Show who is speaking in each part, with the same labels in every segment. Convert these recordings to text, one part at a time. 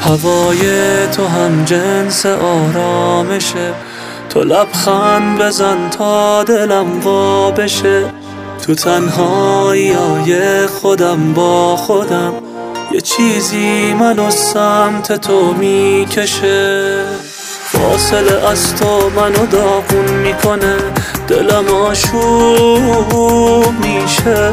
Speaker 1: هوای تو هم جنس آرامشه، تو لبخند بزن تا دلم وا بشه. تو تنهایی‌های خودم با خودم یه چیزی منو سمت تو میکشه. فاصله از تو منو داغون میکنه، دلم آشوب میشه.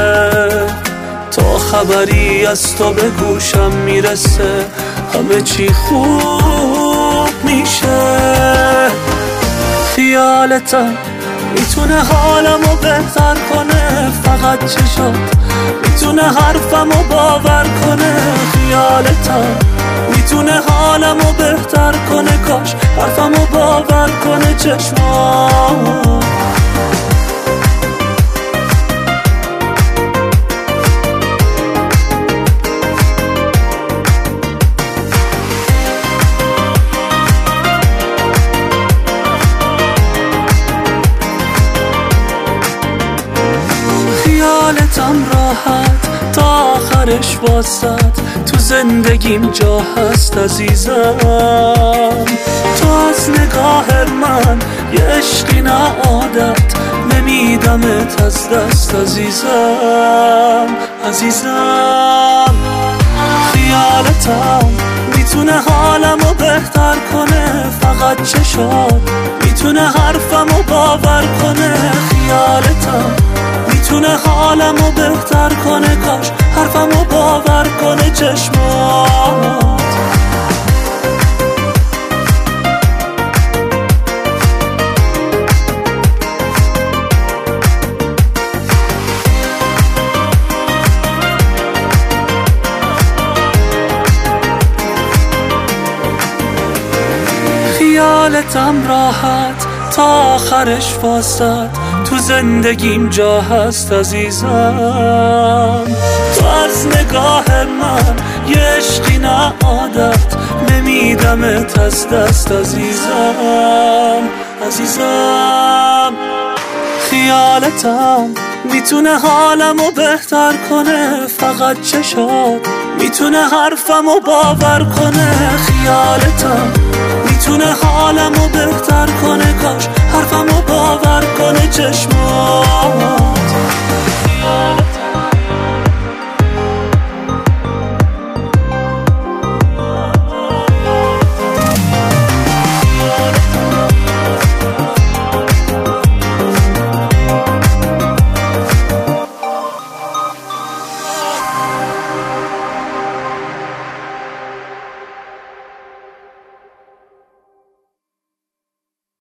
Speaker 1: تا خبری از تو به گوشم میرسه همه چی خوب میشه. خیالتم میتونه حالمو بهتر کنه، فقط چشات میتونه حرفمو باور کنه. خیالتم میتونه حالمو بهتر کنه، کاش حرفمو باور کنه چشمات. خیالتم راحت تا آخرش واسط، تو زندگیم جا هست عزیزم. تو از نگاه من یه عشقی نه عادت، نمیدمت از دست عزیزم. خیالتم میتونه حالمو بهتر کنه، فقط چشات میتونه حرفمو باور کنه. خیالتم میتونه حالمو بهتر کنه، کاش حرفمو باور کنه چشمات. خیالتم راحت تا آخرش واسط، تو زندگیم جا هست عزیزم. تو از نگاه من یه عشقی نه عادت، نمیدمت از دست عزیزم. خیالتم میتونه حالمو بهتر کنه، فقط چشات میتونه حرفمو باور کنه. خیالتم میتونه حالمو بهتر کنه، کاش حرفمو باور کنه چشمات.